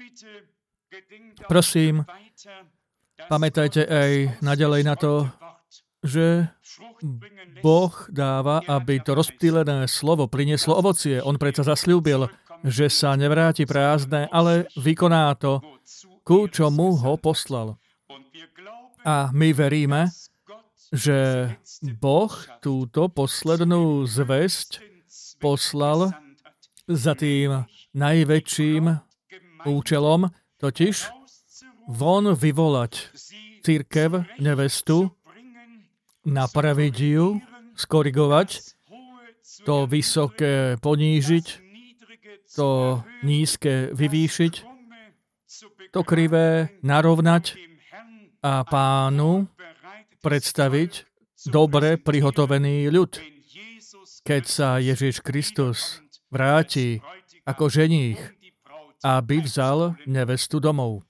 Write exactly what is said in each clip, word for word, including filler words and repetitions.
Prosím, pamätajte aj naďalej na to, že Boh dáva, aby to rozptýlené slovo prinieslo ovocie. On predsa zasľúbil, že sa nevráti prázdne, ale vykoná to, ku čomu ho poslal. A my veríme, že Boh túto poslednú zvesť poslal za tým najväčším účelom, totiž von vyvolať cirkev, nevestu, napraviť ju, skorigovať, to vysoké ponížiť, to nízke vyvýšiť, to krivé narovnať a Pánu predstaviť dobre prihotovený ľud. Keď sa Ježiš Kristus vráti ako ženích, aby vzal nevestu domov.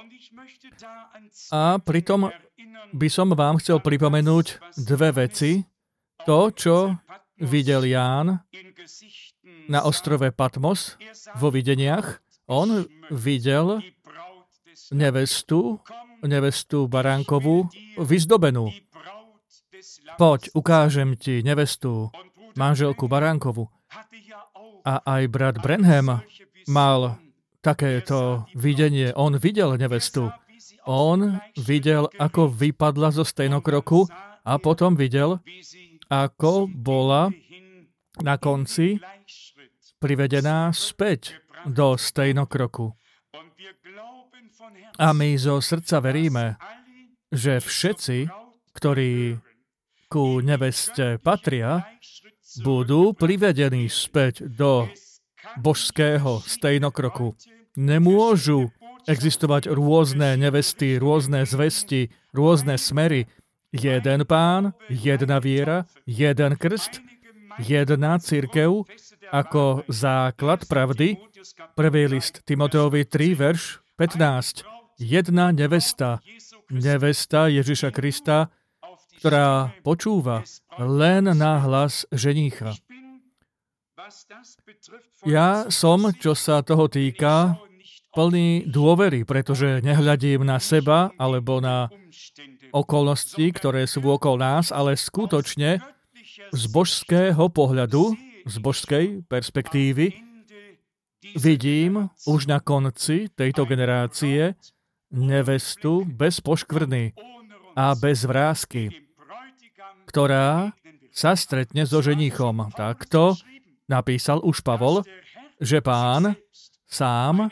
A pritom by som vám chcel pripomenúť dve veci. To, čo videl Ján na ostrove Patmos vo videniach. On videl nevestu, nevestu baránkovú, vyzdobenú. Poď, ukážem ti nevestu, manželku baránkovu. A aj brat Branham mal takéto videnie. On videl nevestu. On videl, ako vypadla zo stejnokroku a potom videl, ako bola na konci privedená späť do stejnokroku. A my zo srdca veríme, že všetci, ktorí ku neveste patria, budú privedení späť do božského stejnokroku. Nemôžu existovať rôzne nevesty, rôzne zvesti, rôzne smery. Jeden Pán, jedna viera, jeden krst, jedna cirkev ako základ pravdy. Prvý list Timoteovi tri, verš pätnásť. Jedna nevesta, nevesta Ježiša Krista, ktorá počúva len na hlas ženícha. Ja som, čo sa toho týka, plný dôvery, pretože nehľadím na seba alebo na okolnosti, ktoré sú okolo nás, ale skutočne z božského pohľadu, z božskej perspektívy vidím už na konci tejto generácie nevestu bez poškvrny a bez vrásky, ktorá sa stretne so ženíchom. Takto napísal už Pavol, že Pán sám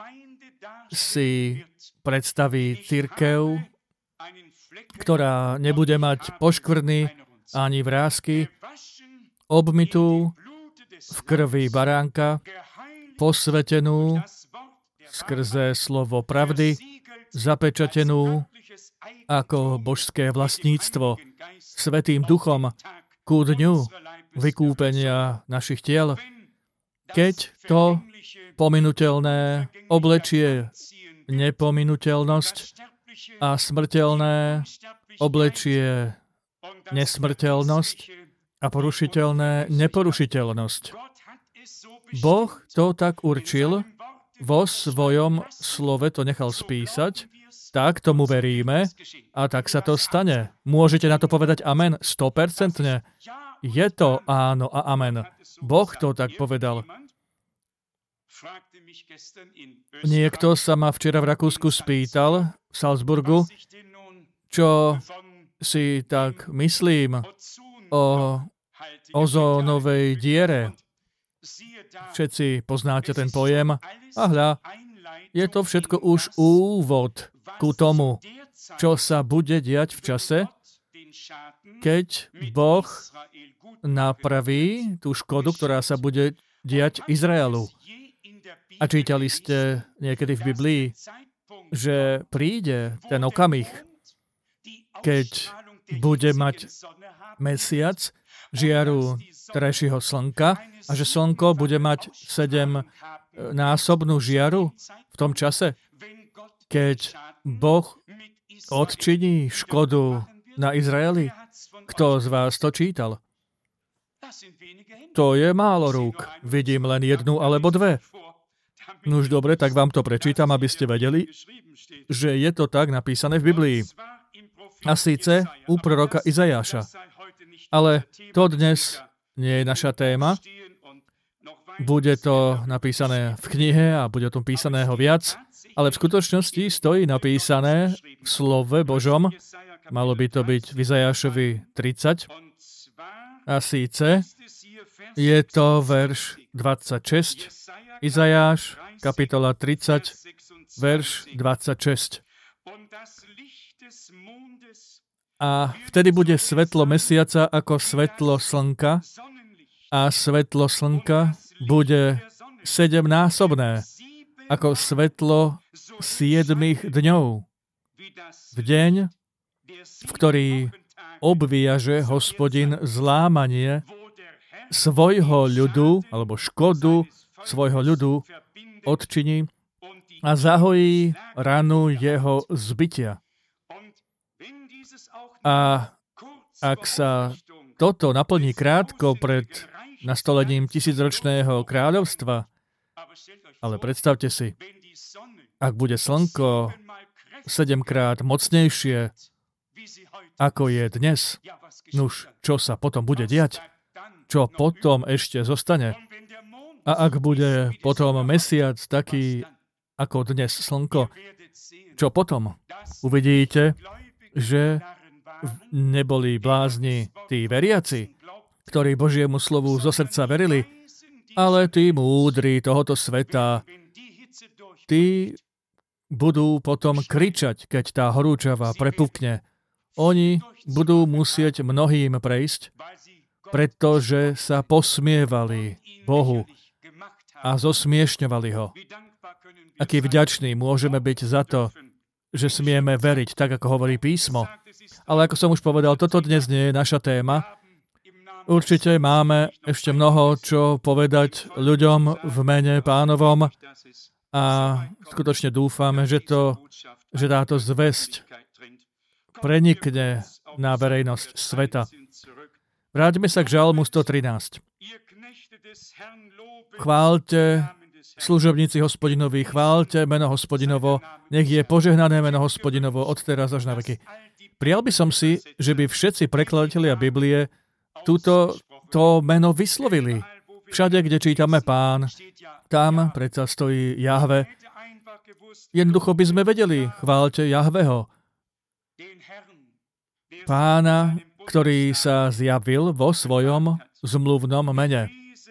si predstaví cirkev, ktorá nebude mať poškvrny ani vrásky, obmytú v krvi baránka, posvetenú skrze slovo pravdy, zapečatenú ako božské vlastníctvo Svätým Duchom ku dňu vykúpenia našich tiel, keď to pominuteľné oblečie nepominuteľnosť a smrteľné oblečie nesmrteľnosť a porušiteľné neporušiteľnosť. Boh to tak určil, vo svojom slove to nechal spísať, tak tomu veríme a tak sa to stane. Môžete na to povedať amen sto percent? Je to áno a amen. Boh to tak povedal. Niekto sa ma včera v Rakúsku spýtal, v Salzburgu, čo si tak myslím o ozónovej diere. Všetci poznáte ten pojem. A hľa, je to všetko už úvod ku tomu, čo sa bude diať v čase, keď Boh napraví tú škodu, ktorá sa bude diať Izraelu. A čítali ste niekedy v Biblii, že príde ten okamih, keď bude mať mesiac žiaru terajšieho slnka a že slnko bude mať sedemnásobnú žiaru v tom čase, keď Boh odčiní škodu na Izraeli. Kto z vás to čítal? To je málo rúk. Vidím len jednu alebo dve. No už dobre, tak vám to prečítam, aby ste vedeli, že je to tak napísané v Biblii. A síce u proroka Izajáša. Ale to dnes nie je naša téma. Bude to napísané v knihe a bude o tom písaného viac, ale v skutočnosti stojí napísané v slove Božom. Malo by to byť v Izajášovi tridsať. A síce je to verš dvadsaťšesť. Izajáš, kapitola tridsať, verš dvadsaťšesť. A vtedy bude svetlo mesiaca ako svetlo slnka a svetlo slnka bude sedemnásobné ako svetlo siedmých dňov. V deň, v ktorý obviaže Hospodin zlámanie svojho ľudu, alebo škodu svojho ľudu odčiní a zahojí ranu jeho zbytia. A ak sa toto naplní krátko pred nastolením tisícročného kráľovstva, ale predstavte si, ak bude slnko sedemkrát mocnejšie, ako je dnes, nuž, čo sa potom bude diať? Čo potom ešte zostane? A ak bude potom mesiac taký, ako dnes slnko, čo potom? Uvidíte, že neboli blázni tí veriaci, ktorí Božiemu slovu zo srdca verili, ale tí múdri tohoto sveta, tí budú potom kričať, keď tá horúčava prepukne. Oni budú musieť mnohým prejsť, pretože sa posmievali Bohu a zosmiešňovali ho. Aký vďačný môžeme byť za to, že smieme veriť, tak ako hovorí písmo. Ale ako som už povedal, toto dnes nie je naša téma. Určite máme ešte mnoho, čo povedať ľuďom v mene Pánovom a skutočne dúfame, že, to, že táto zvesť prenikne na verejnosť sveta. Vráťme sa k Žalmu sto trinásť. Chváľte, služobníci Hospodinovi, chváľte meno Hospodinovo, nech je požehnané meno Hospodinovo od teraz až na veky. Prijal by som si, že by všetci prekladatelia Biblie túto to meno vyslovili. Všade, kde čítame Pán, tam predsa stojí Jahve. Jednoducho by sme vedeli, chváľte Jahveho. Pána, ktorý sa zjavil vo svojom zmluvnom mene.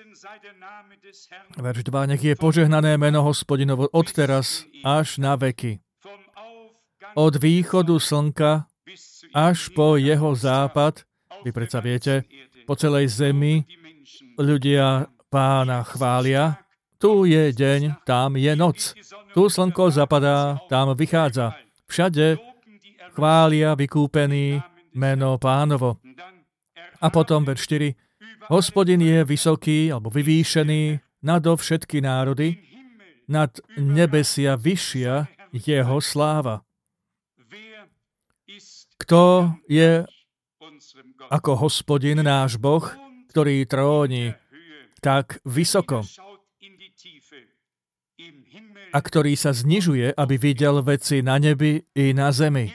Verš dva. Nech je požehnané meno Hospodinovo od teraz až na veky. Od východu slnka až po jeho západ, vy predsa viete, po celej zemi ľudia Pána chvália. Tu je deň, tam je noc. Tu slnko zapadá, tam vychádza. Všade chvália vykúpený meno Pánovo. A potom verš štyri. Hospodin je vysoký, alebo vyvýšený nado všetky národy, nad nebesia vyššia jeho sláva. Kto je ako Hospodin náš Boh, ktorý tróni tak vysoko a ktorý sa znižuje, aby videl veci na nebi i na zemi.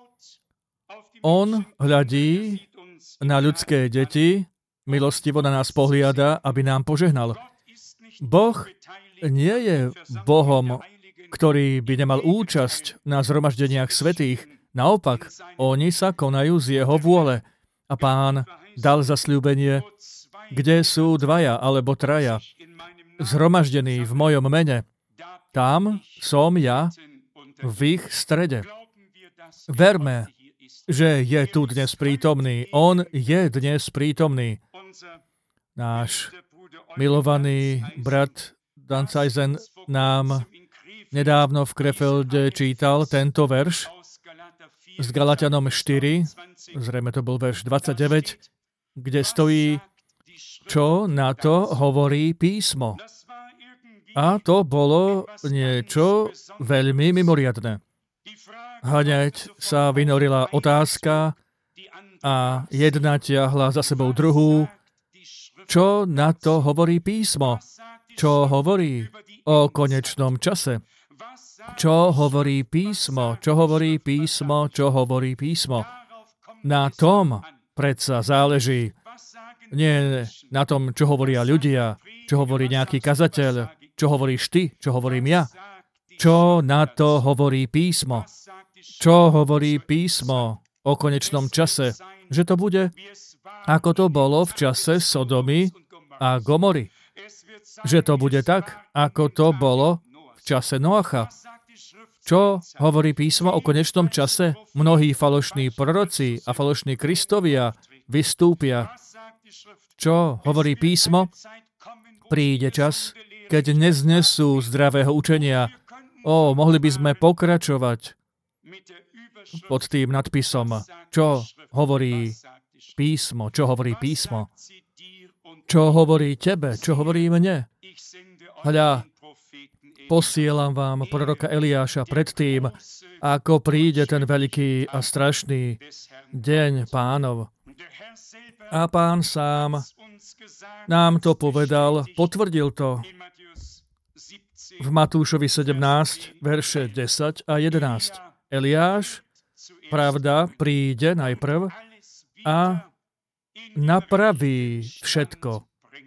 On hľadí na ľudské deti, milostivo na nás pohliada, aby nám požehnal. Boh nie je Bohom, ktorý by nemal účasť na zhromaždeniach svätých. Naopak, oni sa konajú z jeho vôle. A Pán dal zasľúbenie, kde sú dvaja alebo traja zhromaždení v mojom mene. Tam som ja v ich strede. Verme, že je tu dnes prítomný. On je dnes prítomný. Náš milovaný brat Dan Zeisen nám nedávno v Krefelde čítal tento verš s Galatianom štyri, zrejme to bol verš dvadsaťdeväť, kde stojí, čo na to hovorí písmo. A to bolo niečo veľmi mimoriadne. Hneď sa vynorila otázka a jedna ťahla za sebou druhú. Čo na to hovorí písmo? Čo hovorí o konečnom čase. Čo hovorí písmo? Čo hovorí písmo? Čo hovorí písmo? Na tom predsa záleží. Nie na tom, čo hovoria ľudia, čo hovorí nejaký kazateľ, čo hovoríš ty, čo hovorím ja. Čo na to hovorí písmo? Čo hovorí písmo o konečnom čase? Že to bude, ako to bolo v čase Sodomy a Gomory. Že to bude tak, ako to bolo v čase Noacha. Čo hovorí písmo o konečnom čase? Mnohí falošní proroci a falošní Kristovia vystúpia. Čo hovorí písmo? Príde čas, keď neznesú zdravého učenia. Ó, mohli by sme pokračovať pod tým nadpisom. Čo hovorí písmo? Čo hovorí písmo? Čo hovorí tebe? Čo hovorí mne? Hľa, posielam vám proroka Eliáša predtým, ako príde ten veľký a strašný deň Pánov. A Pán sám nám to povedal, potvrdil to v Matúšovi sedemnásť, verše desať a jedenásť. Eliáš, pravda, príde najprv a napraví všetko.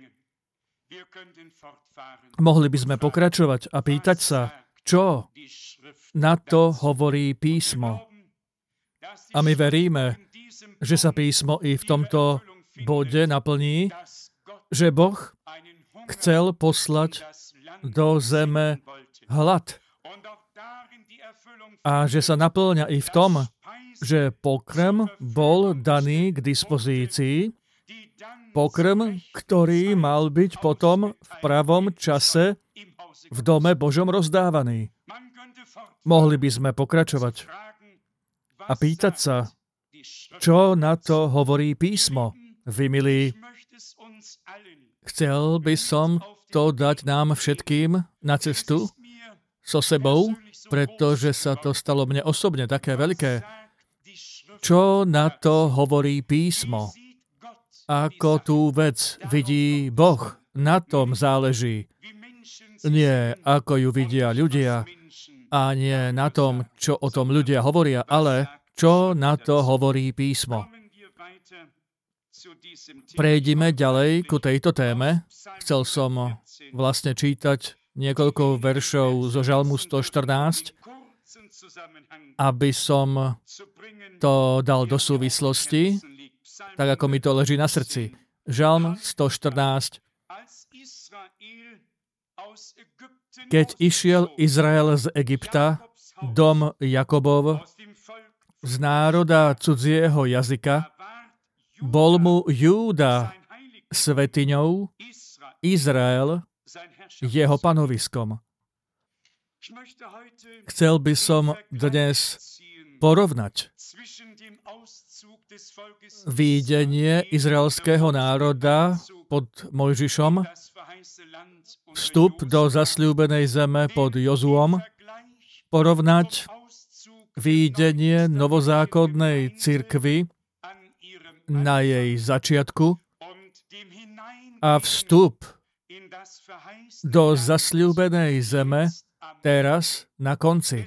Mohli by sme pokračovať a pýtať sa, čo na to hovorí písmo. A my veríme, že sa písmo i v tomto bode naplní, že Boh chcel poslať do zeme hlad. A že sa naplňa i v tom, že pokrm bol daný k dispozícii, pokrm, ktorý mal byť potom v pravom čase v dome Božom rozdávaný. Mohli by sme pokračovať a pýtať sa, čo na to hovorí písmo. Vy, milí, chcel by som to dať nám všetkým na cestu so sebou, pretože sa to stalo mne osobne také veľké. Čo na to hovorí písmo? Ako tú vec vidí Boh, na tom záleží. Nie ako ju vidia ľudia a nie na tom, čo o tom ľudia hovoria, ale čo na to hovorí písmo. Prejdime ďalej ku tejto téme. Chcel som vlastne čítať niekoľko veršov zo Žalmu sto štrnásť, aby som to dal do súvislosti, tak ako mi to leží na srdci. Žalm sto štrnásť. Keď išiel Izrael z Egypta, dom Jakobov, z národa cudzieho jazyka, bol mu Júda svetiňou, Izrael jeho panoviskom. Chcel by som dnes porovnať výjdenie izraelského národa pod Mojžišom, vstup do zasľúbenej zeme pod Jozuom, porovnať výjdenie novozákonnej cirkvi na jej začiatku a vstup do zasľúbenej zeme teraz na konci.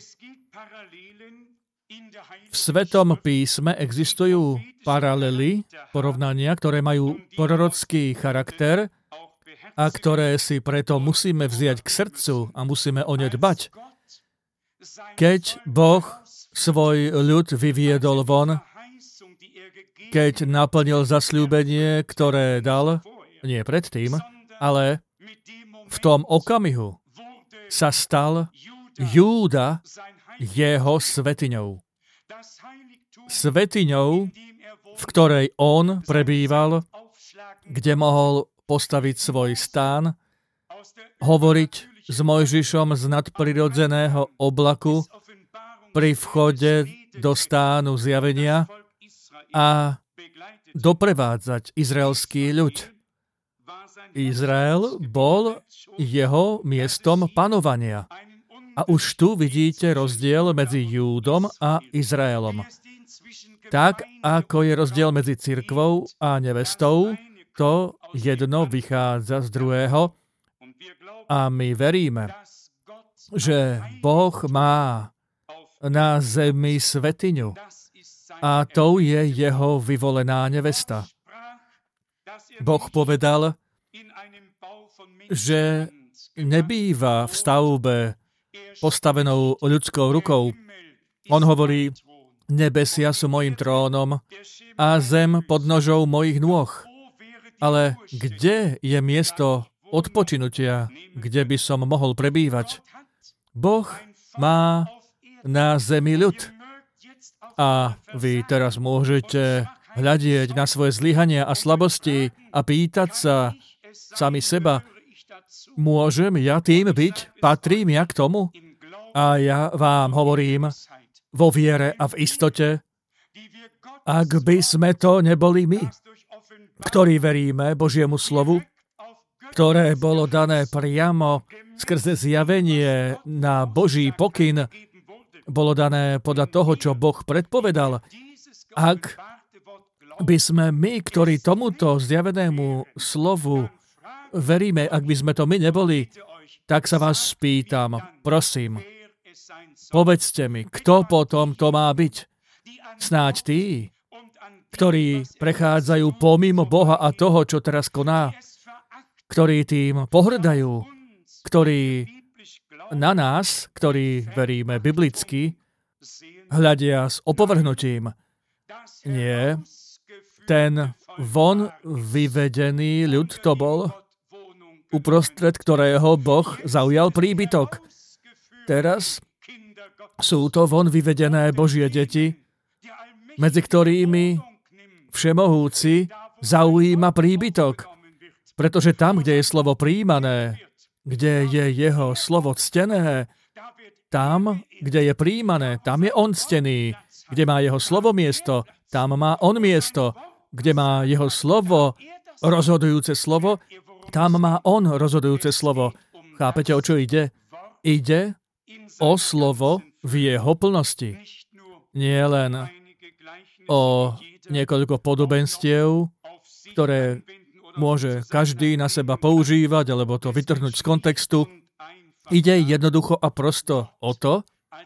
V Svetom písme existujú paralely, porovnania, ktoré majú prorocký charakter a ktoré si preto musíme vziať k srdcu a musíme o ne dbať. Keď Boh svoj ľud vyviedol von, keď naplnil zasľúbenie, ktoré dal, nie predtým, ale v tom okamihu sa stal Júda jeho svetiňou. Svetiňou, v ktorej on prebýval, kde mohol postaviť svoj stán, hovoriť s Mojžišom z nadprirodzeného oblaku pri vchode do stánu zjavenia a doprevádzať izraelský ľud. Izrael bol jeho miestom panovania. A už tu vidíte rozdiel medzi Júdom a Izraelom. Tak, ako je rozdiel medzi cirkvou a nevestou, to jedno vychádza z druhého. A my veríme, že Boh má na zemi svetiňu a tou je jeho vyvolená nevesta. Boh povedal, že nebýva v stavbe postavenou ľudskou rukou. On hovorí, nebesia sú mojím trónom a zem pod nožou mojich nôh. Ale kde je miesto odpočinutia, kde by som mohol prebývať? Boh má na zemi ľud. A vy teraz môžete hľadieť na svoje zlyhania a slabosti a pýtať sa sami seba, môžem ja tým byť? Patrím ja k tomu? A ja vám hovorím vo viere a v istote, ak by sme to neboli my, ktorí veríme Božiemu slovu, ktoré bolo dané priamo skrze zjavenie na Boží pokyn, bolo dané podľa toho, čo Boh predpovedal. Ak by sme my, ktorí tomuto zjavenému slovu veríme, ak by sme to my neboli, tak sa vás spýtam, prosím, povedzte mi, kto potom to má byť? Snáď tí, ktorí prechádzajú pomimo Boha a toho, čo teraz koná, ktorí tým pohrdajú, ktorí na nás, ktorí veríme biblicky, hľadia s opovrhnutím. Nie, ten von vyvedený ľud to bol, uprostred ktorého Boh zaujal príbytok. Teraz sú to von vyvedené Božie deti, medzi ktorými Všemohúci zaujíma príbytok. Pretože tam, kde je slovo prijímané, kde je jeho slovo ctené, tam, kde je prijímané, tam je on ctený. Kde má jeho slovo miesto, tam má on miesto. Kde má jeho slovo rozhodujúce slovo, tam má on rozhodujúce slovo. Chápete, o čo ide? Ide o slovo v jeho plnosti. Nie len o niekoľko podobenstiev, ktoré môže každý na seba používať, alebo to vytrhnúť z kontextu. Ide jednoducho a prosto o to,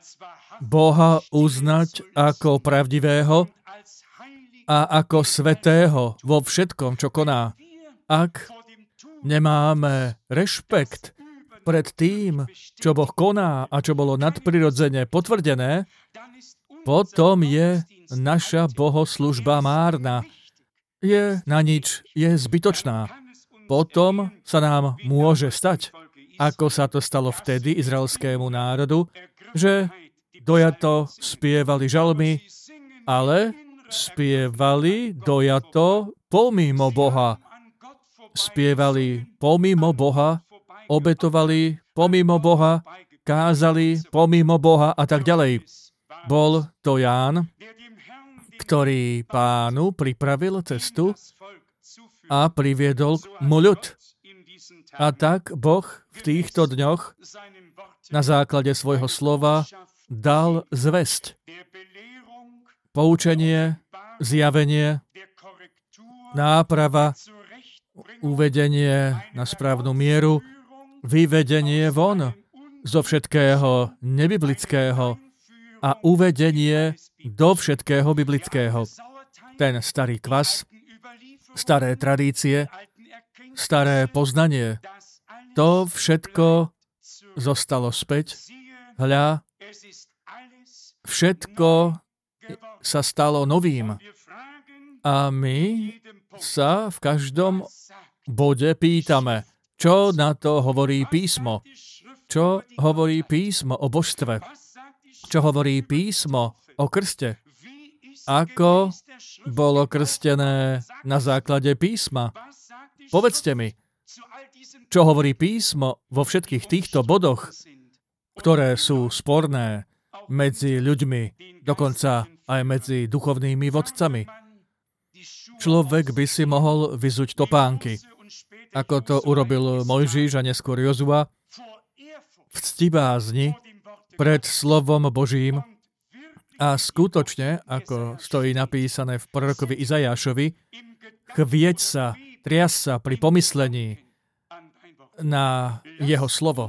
Boha uznať ako pravdivého a ako svätého vo všetkom, čo koná. Ak nemáme rešpekt pred tým, čo Boh koná a čo bolo nadprirodzene potvrdené, potom je naša bohoslužba márna. Je na nič, je zbytočná. Potom sa nám môže stať, ako sa to stalo vtedy izraelskému národu, že dojato spievali žalmy, ale spievali dojato pomimo Boha. Spievali pomimo Boha, obetovali pomimo Boha, kázali pomimo Boha a tak ďalej. Bol to Ján, ktorý Pánu pripravil cestu a priviedol mu ľud. A tak Boh v týchto dňoch na základe svojho slova dal zvesť. Poučenie, zjavenie, náprava, uvedenie na správnu mieru, vyvedenie von zo všetkého nebiblického a uvedenie do všetkého biblického. Ten starý kvas, staré tradície, staré poznanie, to všetko zostalo späť. Hľa, všetko sa stalo novým. A my sa v každom bode pýtame, čo na to hovorí písmo? Čo hovorí písmo o božstve? Čo hovorí písmo o krste? Ako bolo krstené na základe písma? Povedzte mi, čo hovorí písmo vo všetkých týchto bodoch, ktoré sú sporné medzi ľuďmi, dokonca aj medzi duchovnými vodcami. Človek by si mohol vyzuť topánky, ako to urobil Mojžiš a neskôr Jozua, v ctibázni pred slovom Božím a skutočne, ako stojí napísané v prorokovi Izajášovi, chvieť sa, trias sa pri pomyslení na jeho slovo.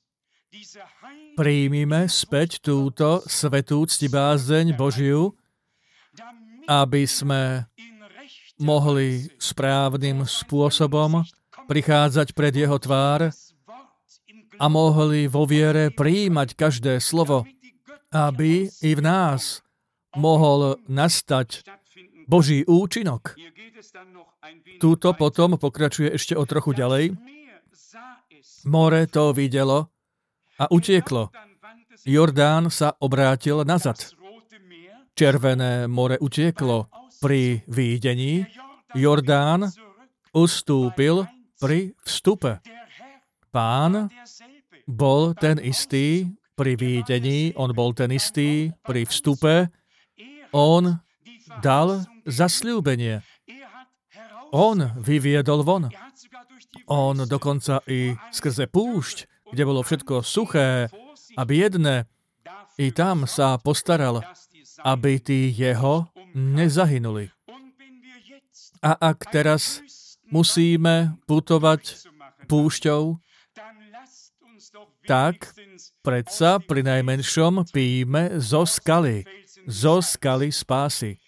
Príjmime späť túto svätú ctibázeň Božiu, aby sme mohli správnym spôsobom prichádzať pred jeho tvár a mohli vo viere prijímať každé slovo, aby i v nás mohol nastať Boží účinok. Túto potom pokračuje ešte o trochu ďalej. More to videlo a utieklo. Jordán sa obrátil nazad. Červené more utieklo pri výjdení. Jordán ustúpil pri vstupe. Pán bol ten istý pri výjdení, on bol ten istý pri vstupe. On dal zasľúbenie. On vyviedol von. On dokonca i skrze púšť, kde bolo všetko suché a biedne, i tam sa postaral, aby tí jeho nezahynuli. A ak teraz musíme putovať púšťou, tak predsa pri najmenšom pijme zo skaly, zo skaly spásy.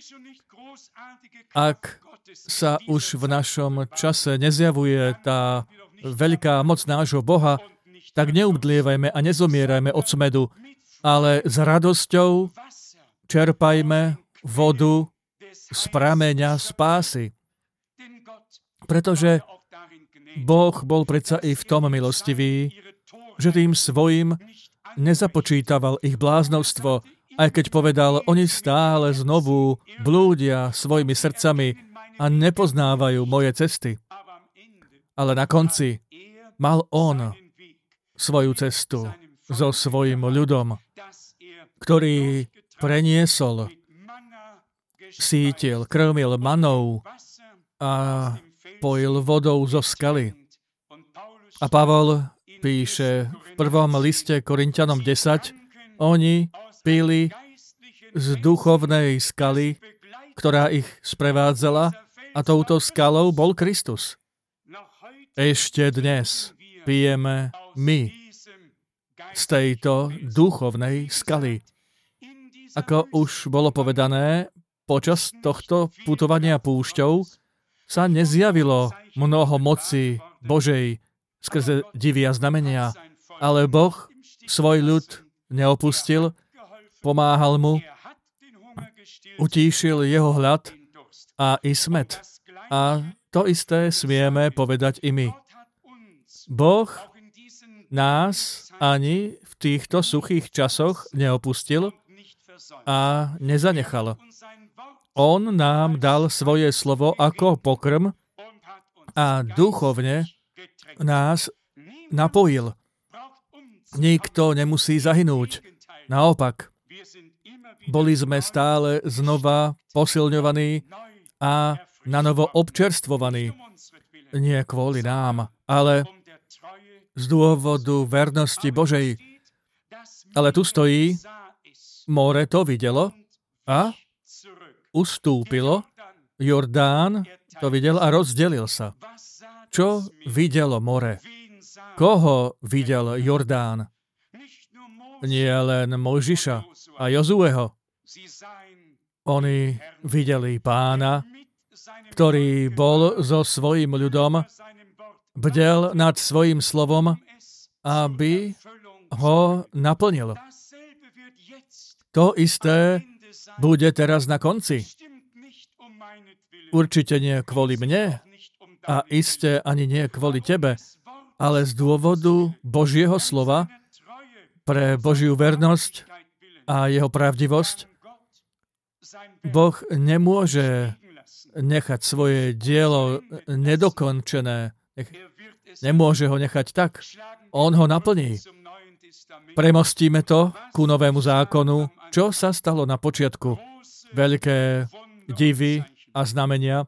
Ak sa už v našom čase nezjavuje tá veľká moc nášho Boha, tak neumdlievajme a nezomierajme od smedu, ale s radosťou čerpajme vodu z prameňa spásy. Pretože Boh bol predsa i v tom milostivý, že tým svojim nezapočítaval ich bláznovstvo, aj keď povedal, oni stále znovu blúdia svojimi srdcami a nepoznávajú moje cesty. Ale na konci mal on svoju cestu so svojím ľudom, ktorý preniesol, sítil, krmil manou a pojil vodou zo skaly. A Pavol píše v prvom liste Korinťanom desať, oni pili z duchovnej skaly, ktorá ich sprevádzala, a touto skalou bol Kristus. Ešte dnes pijeme my z tejto duchovnej skaly. Ako už bolo povedané, počas tohto putovania púšťou sa nezjavilo mnoho moci Božej skrze divy a znamenia, ale Boh svoj ľud neopustil, pomáhal mu, utíšil jeho hlad a i smäd. A to isté smieme povedať i my. Boh nás ani v týchto suchých časoch neopustil a nezanechal. On nám dal svoje slovo ako pokrm a duchovne nás napojil. Nikto nemusí zahynúť. Naopak, boli sme stále znova posilňovaní a nanovo občerstvovaní. Nie kvôli nám, ale z dôvodu vernosti Božej. Ale tu stojí, more to videlo a ustúpilo, Jordán to videl a rozdelil sa. Čo videlo more? Koho videl Jordán? Nie len Mojžiša a Jozueho. Oni videli Pána, ktorý bol so svojím ľudom, bdel nad svojím slovom, aby ho naplnil. To isté bude teraz na konci. Určite nie kvôli mne a iste ani nie kvôli tebe, ale z dôvodu Božieho slova pre Božiu vernosť a jeho pravdivosť. Boh nemôže nechať svoje dielo nedokončené. Nemôže ho nechať tak. On ho naplní. Premostíme to ku novému zákonu. Čo sa stalo na počiatku? Veľké divy a znamenia.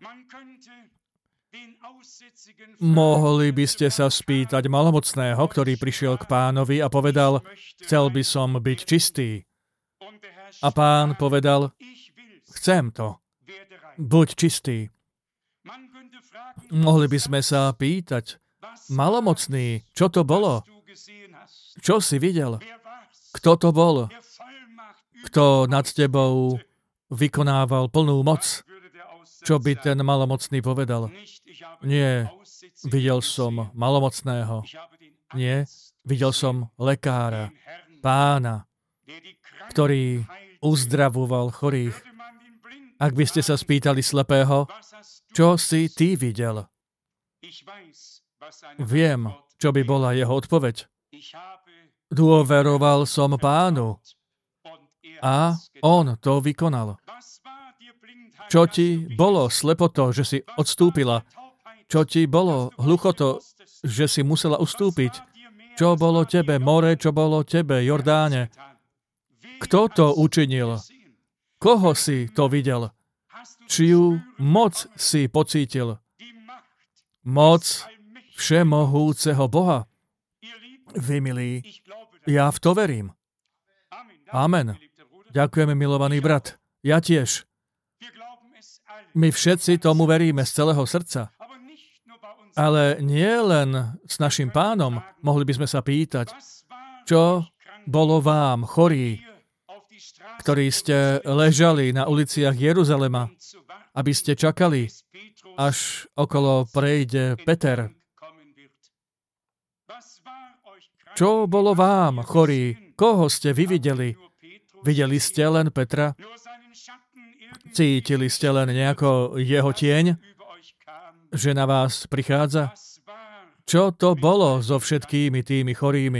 Mohli by ste sa spýtať malomocného, ktorý prišiel k Pánovi a povedal, chcel by som byť čistý. A Pán povedal, chcem to. Buď čistý. Mohli by sme sa pýtať, malomocný. Čo to bolo? Čo si videl? Kto to bol? Kto nad tebou vykonával plnú moc? Čo by ten malomocný povedal? Nie, videl som malomocného. Nie, videl som lekára, pána, ktorý uzdravoval chorých. Ak by ste sa spýtali slepého, čo si ty videl? Viem, čo by bola jeho odpoveď. Dôveroval som pánu a on to vykonal. Čo ti bolo slepoto, že si odstúpila? Čo ti bolo hluchoto, že si musela ustúpiť? Čo bolo tebe more, čo bolo tebe Jordáne? Kto to učinil? Koho si to videl? Čiu moc si pocítil? Moc všemohúceho Boha. Vy, milí, ja v to verím. Amen. Ďakujeme, milovaný brat. Ja tiež. My všetci tomu veríme z celého srdca. Ale nie len s našim pánom, mohli by sme sa pýtať, čo bolo vám, chorí, ktorí ste ležali na uliciach Jeruzalema, aby ste čakali, až okolo prejde Peter. Čo bolo vám, chorí? Koho ste vy videli? Videli ste len Petra? Cítili ste len nejako jeho tieň, že na vás prichádza? Čo to bolo so všetkými tými chorými?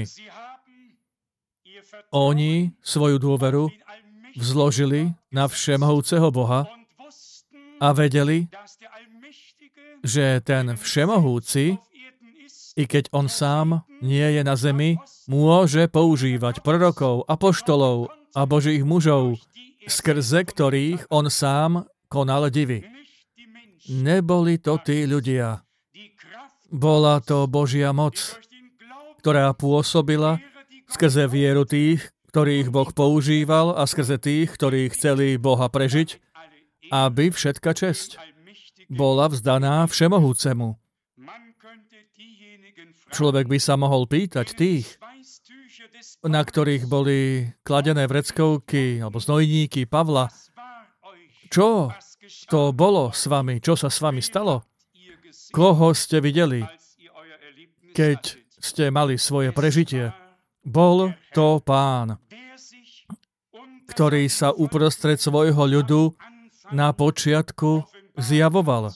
Oni svoju dôveru vzložili na všemohúceho Boha a vedeli, že ten všemohúci, i keď on sám nie je na zemi, môže používať prorokov, apoštolov a božích mužov, skrze ktorých on sám konal divy. Neboli to tí ľudia. Bola to Božia moc, ktorá pôsobila skrze vieru tých, ktorých Boh používal a skrze tých, ktorí chceli Boha prežiť, aby všetka česť bola vzdaná všemohúcemu. Človek by sa mohol pýtať tých, na ktorých boli kladené vreckovky alebo znojníky Pavla, čo to bolo s vami, čo sa s vami stalo? Koho ste videli, keď ste mali svoje prežitie? Bol to Pán, ktorý sa uprostred svojho ľudu na počiatku zjavoval.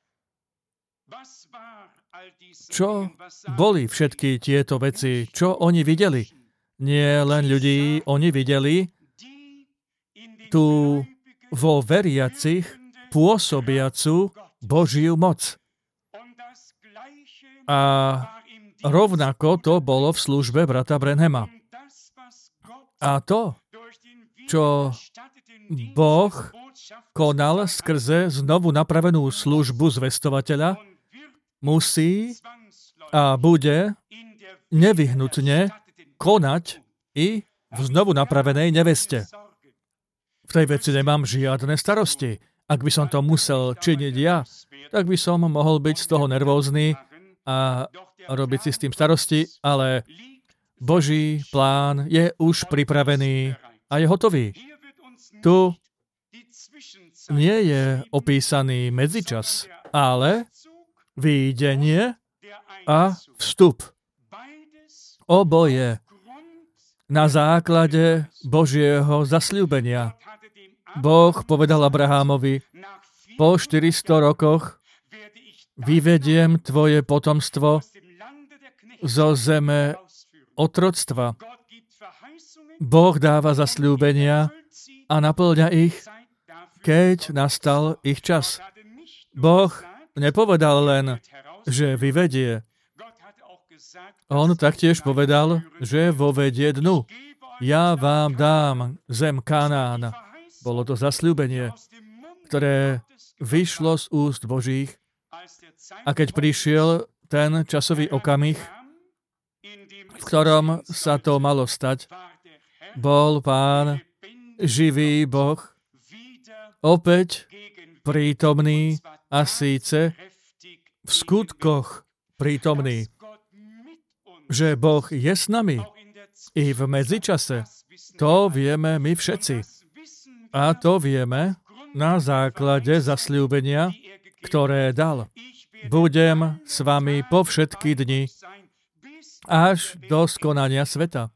Čo boli všetky tieto veci? Čo oni videli? Nie len ľudí, oni videli tú vo veriacich pôsobiacu Božiu moc. A rovnako to bolo v službe brata Branhama. A to, čo Boh konal skrze znovu napravenú službu zvestovateľa, musí a bude nevyhnutne konať i v znovu napravenej neveste. V tej veci nemám žiadne starosti. Ak by som to musel činiť ja, tak by som mohol byť z toho nervózny a robiť si s tým starosti, ale Boží plán je už pripravený a je hotový. Tu nie je opísaný medzičas, ale výjdenie a vstup. Oboje na základe Božieho zasľúbenia. Boh povedal Abrahámovi, po štyristo rokoch vyvediem tvoje potomstvo zo zeme otroctva. Boh dáva zasľúbenia a naplňa ich, keď nastal ich čas. Boh nepovedal len, že vyvedie. On taktiež povedal, že vovedie dnu. Ja vám dám zem Kanán. Bolo to zasľúbenie, ktoré vyšlo z úst Božích. A keď prišiel ten časový okamih, v ktorom sa to malo stať, bol Pán, živý Boh, opäť prítomný a síce v skutkoch prítomný, že Boh je s nami i v medzičase. To vieme my všetci. A to vieme na základe zasľúbenia, ktoré dal. Budem s vami po všetky dni, až do skonania sveta.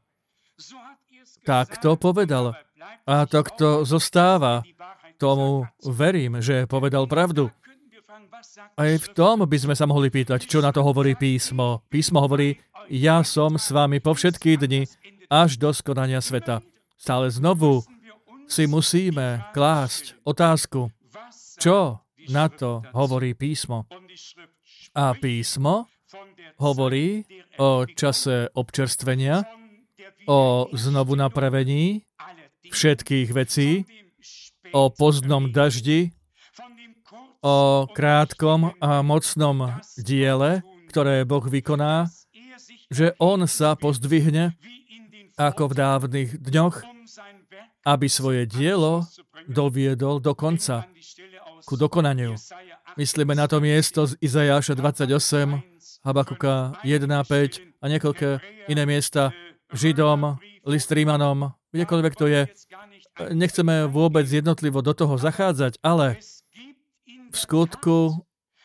Tak to povedal. A to, kto zostáva, tomu verím, že povedal pravdu. Aj v tom by sme sa mohli pýtať, čo na to hovorí písmo. Písmo hovorí, ja som s vami po všetky dni, až do skonania sveta. Stále znovu si musíme klásť otázku, čo na to hovorí písmo. A písmo hovorí o čase občerstvenia, o znovu napravení všetkých vecí, o pozdnom daždi, o krátkom a mocnom diele, ktoré Boh vykoná, že on sa pozdvihne ako v dávnych dňoch, aby svoje dielo doviedol do konca, ku dokonaniu. Myslíme na to miesto z Izajáša dvadsaťosem, Habakuka jeden päť a niekoľké iné miesta, Židom, list Rímanom, kdekoľvek to je. Nechceme vôbec jednotlivo do toho zachádzať, ale v skutku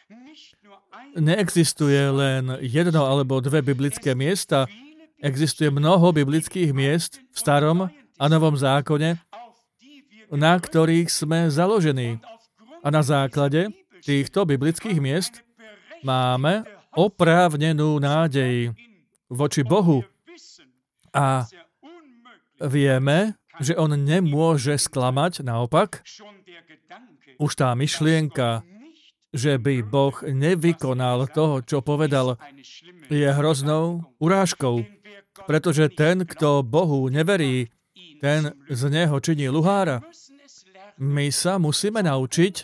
neexistuje len jedno alebo dve biblické miesta, existuje mnoho biblických miest v Starom a Novom zákone, na ktorých sme založení. A na základe týchto biblických miest máme oprávnenú nádej voči Bohu. A vieme, že on nemôže sklamať, naopak. Už tá myšlienka, že by Boh nevykonal toho, čo povedal, je hroznou urážkou. Pretože ten, kto Bohu neverí, ten z neho činí luhára. My sa musíme naučiť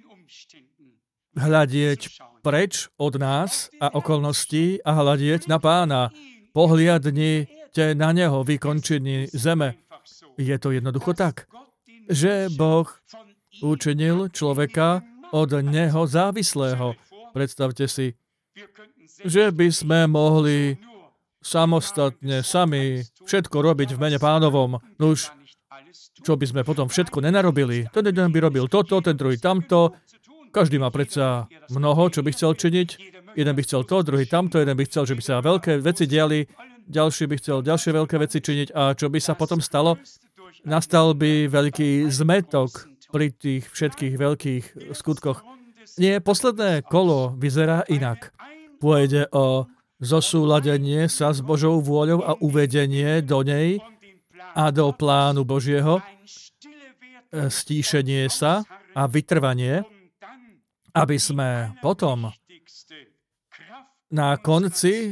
hľadieť preč od nás a okolností a hľadieť na Pána. Pohliadnite na neho, vykončení zeme. Je to jednoducho tak, že Boh učinil človeka od neho závislého. Predstavte si, že by sme mohli samostatne, sami všetko robiť v mene Pánovom. Nuž, čo by sme potom všetko nenarobili? Ten jeden by robil toto, ten druhý tamto. Každý má predsa mnoho, čo by chcel činiť. Jeden by chcel to, druhý tamto, jeden by chcel, že by sa veľké veci diali, ďalší by chcel ďalšie veľké veci činiť. A čo by sa potom stalo? Nastal by veľký zmetok pri tých všetkých veľkých skutkoch. Nie, posledné kolo vyzerá inak. Pôjde o zosúladenie sa s Božou vôľou a uvedenie do nej a do plánu Božieho, stíšenie sa a vytrvanie, aby sme potom na konci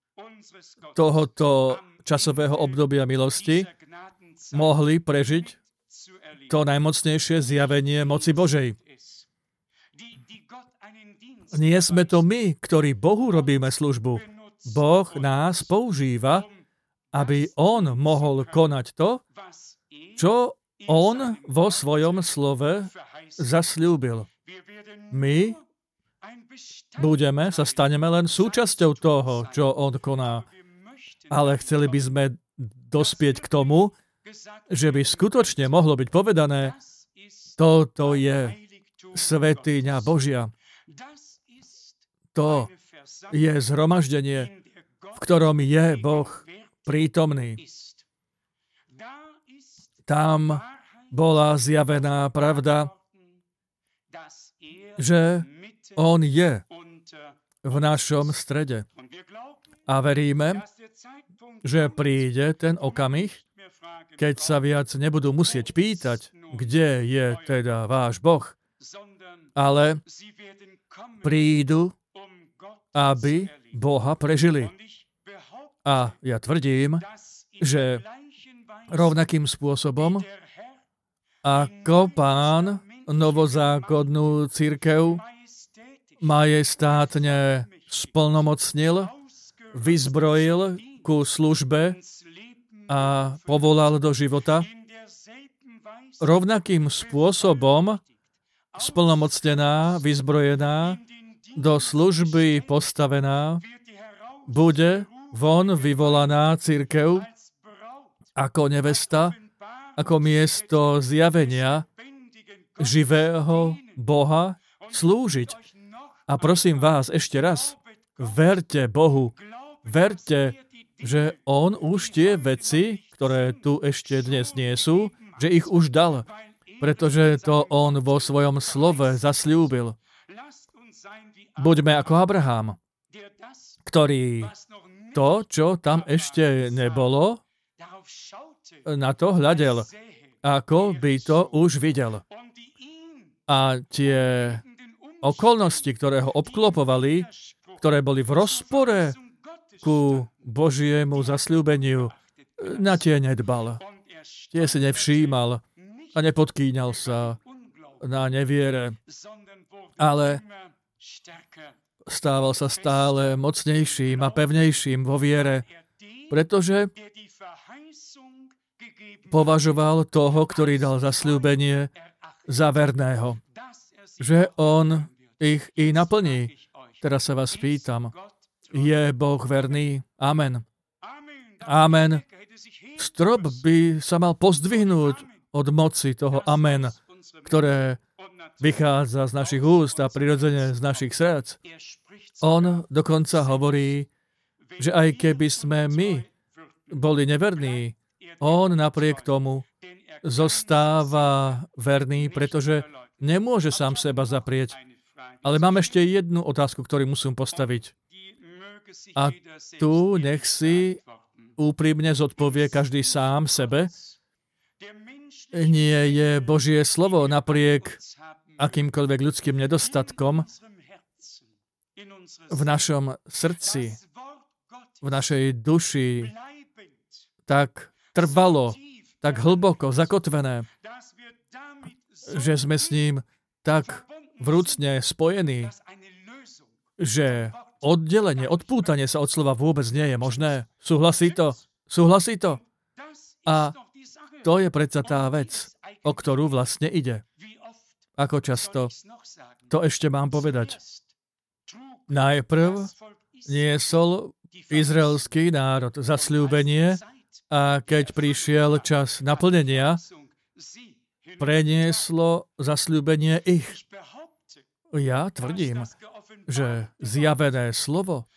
tohoto časového obdobia milosti mohli prežiť to najmocnejšie zjavenie moci Božej. Nie sme to my, ktorí Bohu robíme službu. Boh nás používa, aby On mohol konať to, čo On vo svojom slove zasľúbil. My budeme, sa staneme len súčasťou toho, čo On koná. Ale chceli by sme dospieť k tomu, že by skutočne mohlo byť povedané, toto je svätyňa Božia. To je zhromaždenie, v ktorom je Boh prítomný. Tam bola zjavená pravda, že On je v našom strede. A veríme, že príde ten okamih, keď sa viac nebudú musieť pýtať, kde je teda váš Boh, ale prídu, aby Boha prežili. A ja tvrdím, že rovnakým spôsobom, ako Pán novozákonnú cirkev majestátne splnomocnil, vyzbrojil ku službe a povolal do života, rovnakým spôsobom splnomocnená, vyzbrojená, do služby postavená, bude von vyvolaná cirkev ako nevesta, ako miesto zjavenia živého Boha slúžiť. A prosím vás ešte raz, verte Bohu, verte, že On už tie veci, ktoré tu ešte dnes nie sú, že ich už dal, pretože to On vo svojom slove zasľúbil. Buďme ako Abraham, ktorý to, čo tam ešte nebolo, na to hľadel, ako by to už videl. A tie okolnosti, ktoré ho obklopovali, ktoré boli v rozpore ku Božiemu zasľúbeniu, na tie nedbal. Tie si nevšímal a nepodkýňal sa na neviere, ale stával sa stále mocnejším a pevnejším vo viere, pretože považoval toho, ktorý dal zasľúbenie, za verného. Že on ich i naplní. Teraz sa vás pýtam, je Boh verný? Amen. Amen. Strop by sa mal pozdvihnúť od moci toho amen, ktoré vychádza z našich úst a prirodzene z našich srdc. On dokonca hovorí, že aj keby sme my boli neverní, on napriek tomu zostáva verný, pretože nemôže sám seba zaprieť. Ale mám ešte jednu otázku, ktorú musím postaviť. A tu nech si úprimne zodpovie každý sám sebe. Nie je Božie slovo napriek akýmkoľvek ľudským nedostatkom v našom srdci, v našej duši tak trvalo, tak hlboko zakotvené, že sme s ním tak vrúcne spojení, že oddelenie, odpútanie sa od slova vôbec nie je možné. Súhlasí to? Súhlasí to? A to je predsa tá vec, o ktorú vlastne ide. Ako často to ešte mám povedať. Najprv niesol izraelský národ zasľúbenie a keď prišiel čas naplnenia, prenieslo zasľúbenie ich. Ja tvrdím, že zjavené slovo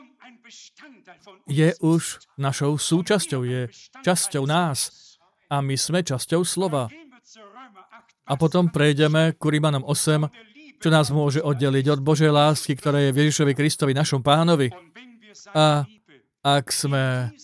je už našou súčasťou, je časťou nás a my sme časťou slova. A potom prejdeme ku Rímanom osem, čo nás môže oddeliť od Božej lásky, ktorá je v Ježišovi Kristovi, našom Pánovi. A ak sme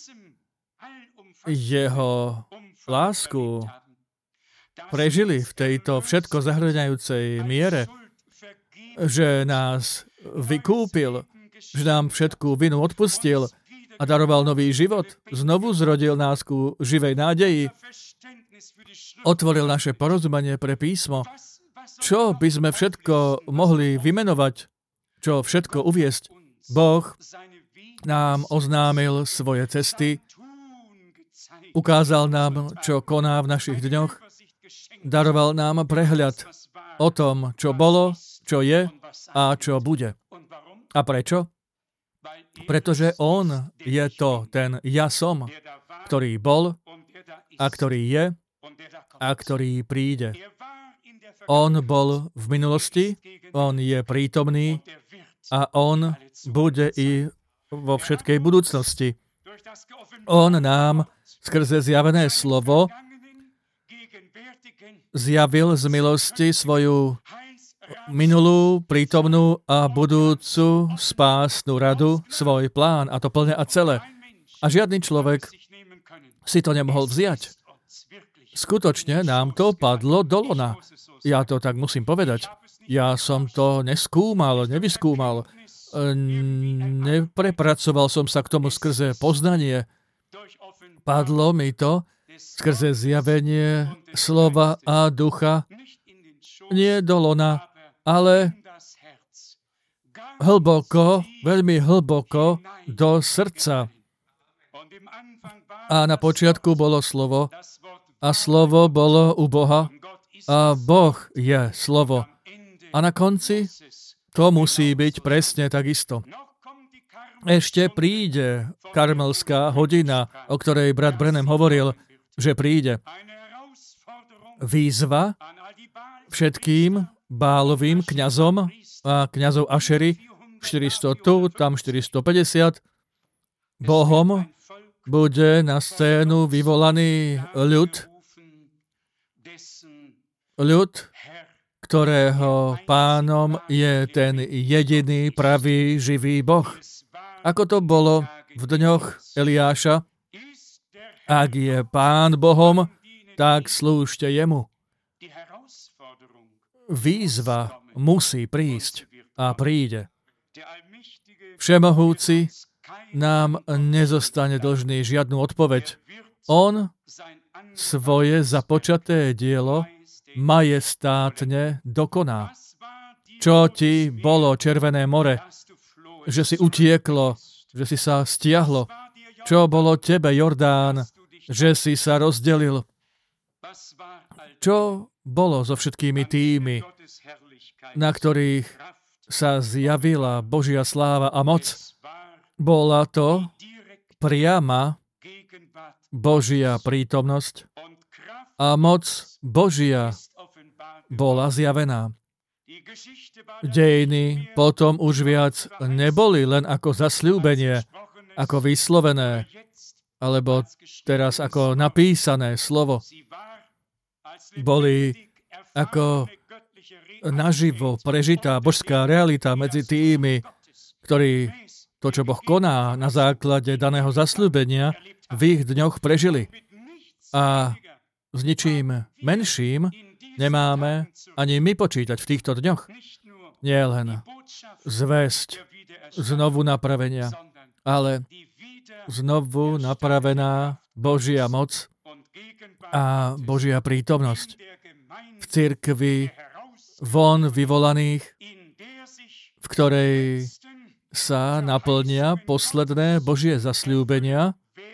jeho lásku prežili v tejto všetko zahŕňajúcej miere, že nás vykúpil, že nám všetku vinu odpustil a daroval nový život, znovu zrodil nás ku živej nádeji, otvoril naše porozumenie pre písmo, čo by sme všetko mohli vymenovať, čo všetko uviesť. Boh nám oznámil svoje cesty, ukázal nám, čo koná v našich dňoch, daroval nám prehľad o tom, čo bolo, čo je a čo bude. A prečo? Pretože on je to, ten ja som, ktorý bol a ktorý je a ktorý príde. On bol v minulosti, on je prítomný a on bude i vo všetkej budúcnosti. On nám skrze zjavené slovo zjavil z milosti svoju minulú, prítomnú a budúcu spásnu radu, svoj plán, a to plne a celé. A žiadny človek si to nemohol vziať. Skutočne nám to padlo do lona. Ja to tak musím povedať. Ja som to neskúmal, nevyskúmal. Neprepracoval som sa k tomu skrze poznanie. Padlo mi to skrze zjavenie slova a ducha. Nie do lona, ale hlboko, veľmi hlboko do srdca. A na počiatku bolo slovo a slovo bolo u Boha a Boh je slovo. A na konci to musí byť presne takisto. Ešte príde karmelská hodina, o ktorej brat Branham hovoril, že príde. Výzva všetkým Bálovým kňazom a kňazov Ašery, štyristo tu, tam štyristopäťdesiat, Bohom bude na scénu vyvolaný ľud, ľud, ktorého pánom je ten jediný pravý živý Boh. Ako to bolo v dňoch Eliáša, ak je pán Bohom, tak slúžte jemu. Výzva musí prísť a príde. Všemohúci nám nezostane dlžný žiadnu odpoveď. On svoje započaté dielo majestátne dokoná. Čo ti bolo Červené more? Že si utieklo, že si sa stiahlo. Čo bolo tebe Jordán? Že si sa rozdelil. Čo bolo so všetkými tými, na ktorých sa zjavila Božia sláva a moc? Bola to priama Božia prítomnosť a moc Božia bola zjavená. Dejiny potom už viac neboli len ako zasľúbenie, ako vyslovené, alebo teraz ako napísané slovo. Boli ako naživo prežitá božská realita medzi tými, ktorí to, čo Boh koná na základe daného zasľúbenia, v ich dňoch prežili. A s ničím menším nemáme ani my počítať v týchto dňoch. Nie len zvesť znovu napravenia, ale znovu napravená Božia moc a Božia prítomnosť v cirkvi von vyvolaných, v ktorej sa naplnia posledné Božie zasľúbenia,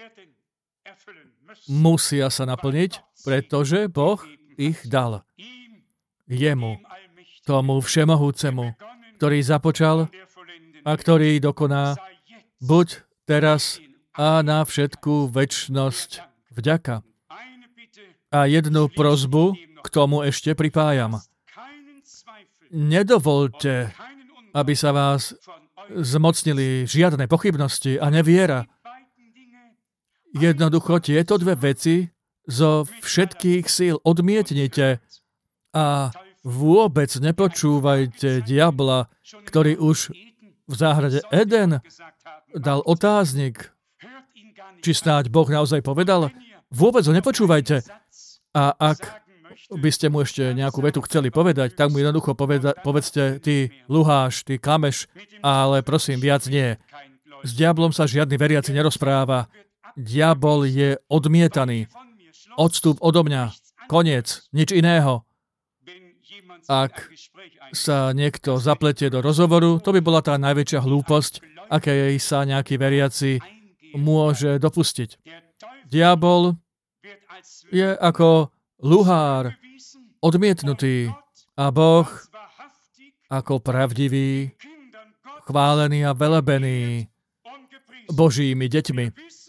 musia sa naplniť, pretože Boh ich dal. Jemu, tomu všemohúcemu, ktorý započal a ktorý dokoná buď teraz a na všetku večnosť vďaka. A jednu prosbu k tomu ešte pripájam. Nedovoľte, aby sa vás zmocnili žiadne pochybnosti a neviera. Jednoducho tieto dve veci zo všetkých síl odmietnite a vôbec nepočúvajte diabla, ktorý už v záhrade Eden dal otáznik, či snáď Boh naozaj povedal. Vôbec ho nepočúvajte. A ak by ste mu ešte nejakú vetu chceli povedať, tak mu jednoducho poveda- povedzte, ty luháš, ty klameš, ale prosím, viac nie. S diablom sa žiadny veriaci nerozpráva. Diabol je odmietaný. Odstup odo mňa. Koniec. Nič iného. Ak sa niekto zapletie do rozhovoru, to by bola tá najväčšia hlúposť, akej sa nejaký veriaci môže dopustiť. Diabol je ako luhár, odmietnutý, a Boh ako pravdivý, chválený a velebený Božími deťmi.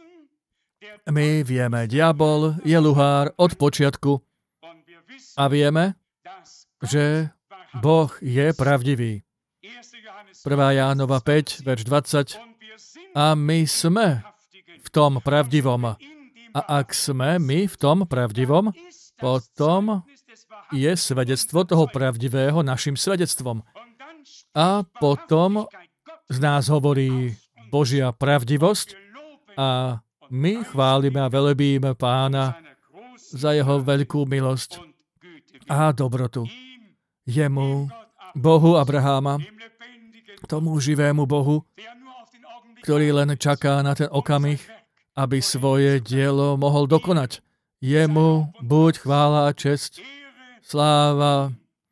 My vieme, diabol je luhár od počiatku a vieme, že Boh je pravdivý. prvá Jánova päť, verš dvadsať. A my sme v tom pravdivom. A ak sme my v tom pravdivom, potom je svedectvo toho pravdivého našim svedectvom. A potom z nás hovorí Božia pravdivosť a my chválime a velebíme Pána za jeho veľkú milosť a dobrotu. Jemu, Bohu Abraháma, tomu živému Bohu, ktorý len čaká na ten okamih, aby svoje dielo mohol dokonať. Jemu buď chvála a česť, sláva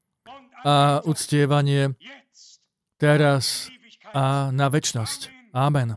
a uctievanie teraz a na večnosť. Amen.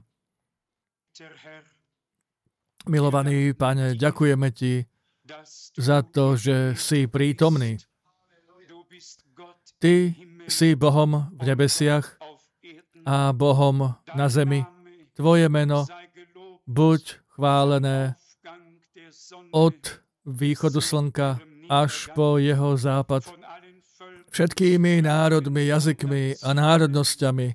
Milovaný Pane, ďakujeme Ti za to, že si prítomný. Ty si Bohom v nebesiach a Bohom na zemi. Tvoje meno buď chválené od východu slnka až po jeho západ. Všetkými národmi, jazykmi a národnosťami,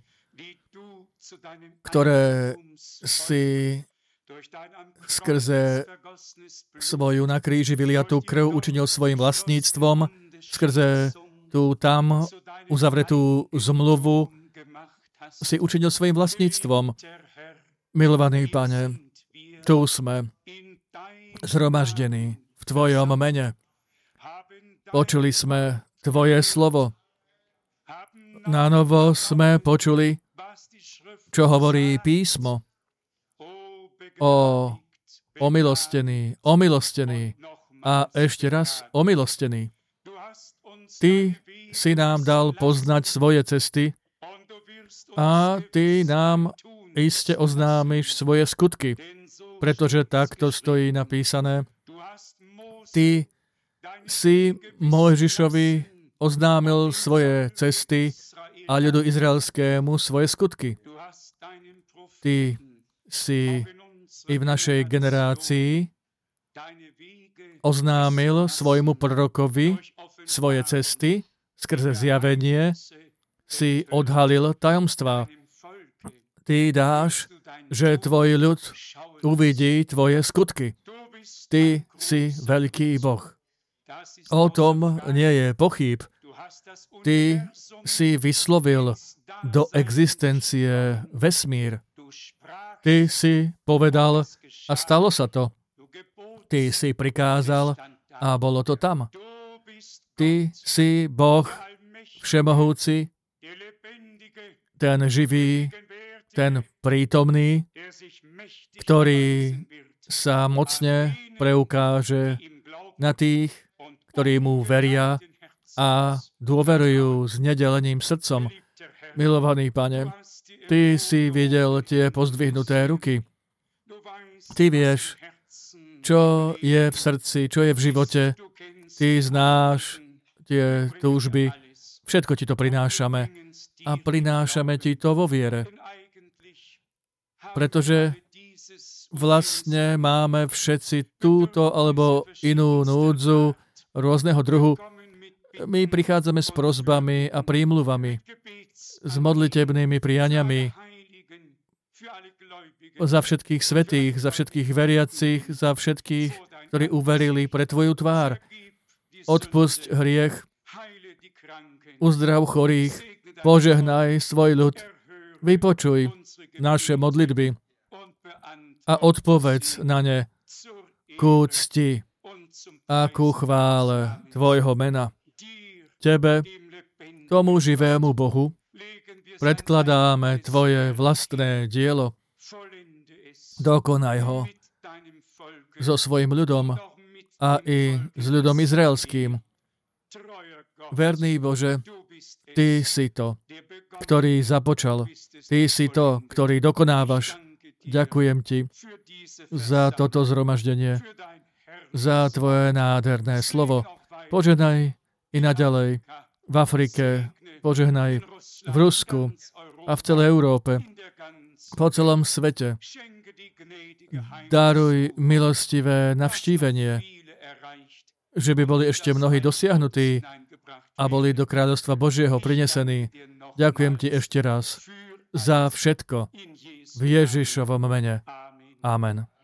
ktoré si skrze svoju na kríži vyliatú krv učinil svojim vlastníctvom, skrze tú tam uzavretú zmluvu si učinil svojim vlastníctvom. Milovaný Pane, tu sme zhromaždení v Tvojom mene. Počuli sme Tvoje slovo. Na novo sme počuli, čo hovorí písmo o omilostený, omilostený a ešte raz omilostený. Ty si nám dal poznať svoje cesty a Ty nám iste oznámiš svoje skutky, pretože takto stojí napísané. Ty si Mojžišovi oznámil svoje cesty a ľudu izraelskému svoje skutky. Ty si i v našej generácii oznámil svojmu prorokovi svoje cesty, skrze zjavenie si odhalil tajomstvá. Ty dáš, že tvoj ľud uvidí tvoje skutky. Ty si veľký Boh. O tom nie je pochýb. Ty si vyslovil do existencie vesmír. Ty si povedal a stalo sa to. Ty si prikázal a bolo to tam. Ty si Boh všemohúci, ten živý, ten prítomný, ktorý sa mocne preukáže na tých, ktorí mu veria a dôverujú s nedeleným srdcom. Milovaný Pane, Ty si videl tie pozdvihnuté ruky. Ty vieš, čo je v srdci, čo je v živote. Ty znáš tie túžby. Všetko Ti to prinášame. A prinášame Ti to vo viere. Pretože vlastne máme všetci túto alebo inú núdzu rôzneho druhu. My prichádzame s prosbami a prímluvami, s modlitebnými prianiami za všetkých svätých, za všetkých veriacich, za všetkých, ktorí uverili pre Tvoju tvár. Odpusť hriech, uzdrav chorých, požehnaj svoj ľud, vypočuj naše modlitby a odpovedz na ne ku cti a ku chvále Tvojho mena. Tebe, tomu živému Bohu, predkladáme Tvoje vlastné dielo. Dokonaj ho so svojim ľudom a i s ľudom izraelským. Verný Bože, Ty si to, ktorý započal. Ty si to, ktorý dokonávaš. Ďakujem Ti za toto zhromaždenie, za Tvoje nádherné slovo. Požehnaj i naďalej v Afrike, požehnaj v Rusku a v celej Európe, po celom svete. Daruj milostivé navštívenie, že by boli ešte mnohí dosiahnutí a boli do kráľovstva Božieho prinesení. Ďakujem Ti ešte raz za všetko v Ježišovom mene. Amen.